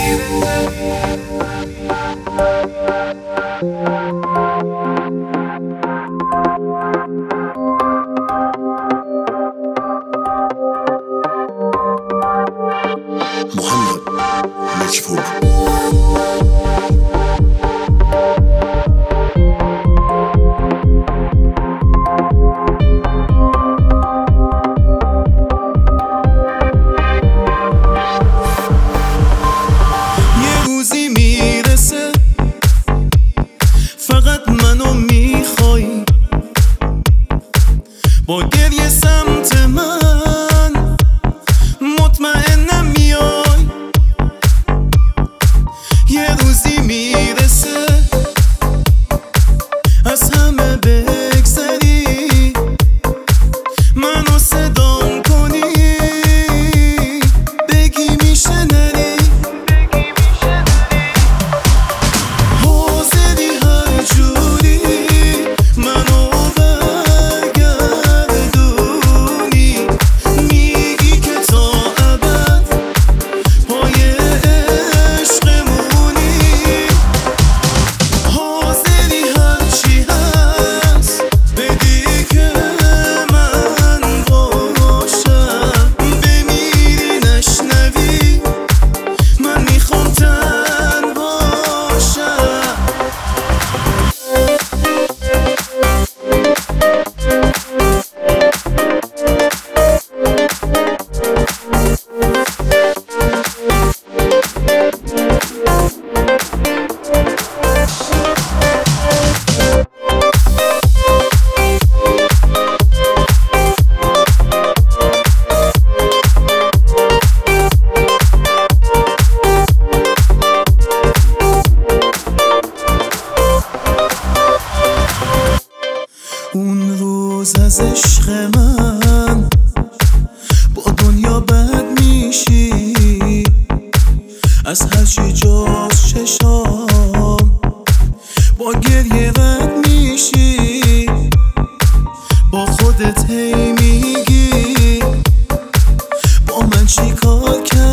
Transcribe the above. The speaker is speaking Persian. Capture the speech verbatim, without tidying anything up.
محمد مکفور. یه روزی میرسه فقط منو میخوای، با گریه سمت من مطمئنم میای. یه روزی میرسه از همه بگذری، منو صدام کنی، بگی میشه نری، حاضری هر جوری منو برگردونی، میگی که تا ابد پای عشقمونی، حاضری هرچی هست بدی که من باشم، بمیری نشنوی من میخوام تن باشم. اون روز از عشق من با دنیا بد میشی، از هرچی جاز چشام با گریه رد میشی، با خودت هی میگی با من چی کار کردی.